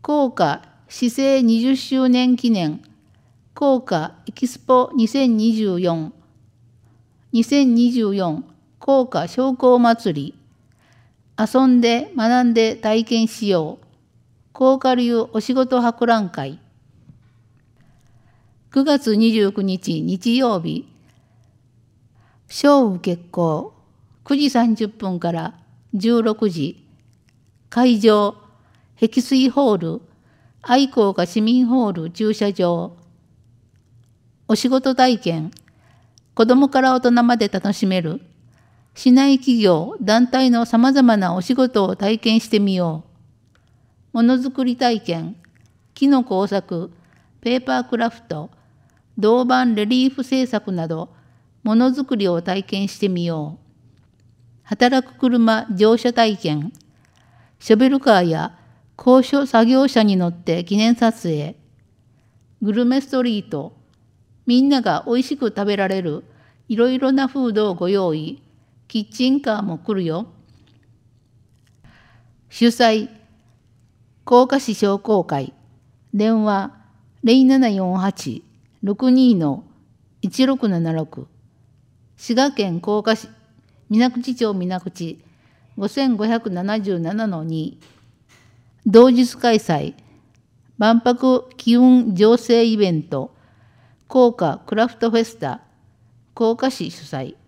高架市政20周年記念高架エキスポ2024、2024高架商工祭り、遊んで学んで体験しよう、高架流お仕事博覧会。9月29日日曜日、正午決行、9時30分から16時、会場、碧水ホール、愛好家市民ホール駐車場。お仕事体験、子どもから大人まで楽しめる、市内企業、団体のさまざまなお仕事を体験してみよう。ものづくり体験、木の工作、ペーパークラフト、銅板レリーフ制作など、ものづくりを体験してみよう。働く車乗車体験、ショベルカーや高所作業車に乗って記念撮影。グルメストリート、みんながおいしく食べられるいろいろなフードをご用意。キッチンカーも来るよ。主催、甲賀市商工会。電話、0748-62-1676。滋賀県甲賀市、水口町水口、5577-2。同日開催、万博機運醸成イベント、甲賀クラフトフェスタ、甲賀市主催。